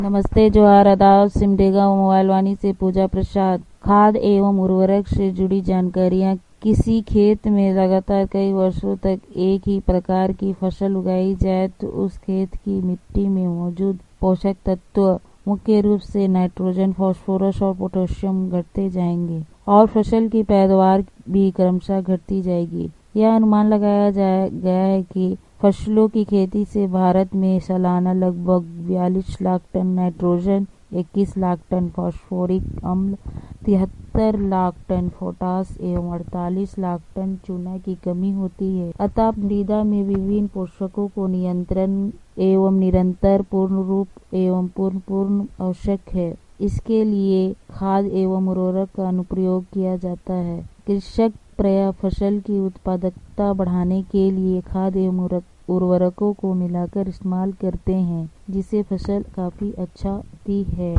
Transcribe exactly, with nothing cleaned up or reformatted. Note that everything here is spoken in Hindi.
नमस्ते, जोहार, आदाब। सिमडेगा मोबाइल वाणी से पूजा प्रसाद। खाद एवं उर्वरक से जुड़ी जानकारियाँ। किसी खेत में लगातार कई वर्षों तक एक ही प्रकार की फसल उगाई जाए तो उस खेत की मिट्टी में मौजूद पोषक तत्व मुख्य रूप से नाइट्रोजन, फास्फोरस और पोटेशियम घटते जाएंगे और फसल की पैदावार भी क्रमशः घटती जाएगी। यह अनुमान लगाया गया है कि फसलों की खेती से भारत में सालाना लगभग बयालीस लाख टन नाइट्रोजन, इक्कीस लाख टन फास्फोरिक अम्ल, तिहत्तर लाख टन पोटास एवं अड़तालीस लाख टन चूना की कमी होती है। अतः मृदा में विभिन्न पोषकों को नियंत्रण एवं निरंतर पूर्ण रूप एवं पूर्ण पूर्ण आवश्यक है। इसके लिए खाद एवं उर्वरक का अनुप्रयोग किया जाता है। कृषक प्रायः फसल की उत्पादकता बढ़ाने के लिए खाद एवं उर्वरकों को मिलाकर इस्तेमाल करते हैं, जिससे फसल काफी अच्छा होती है।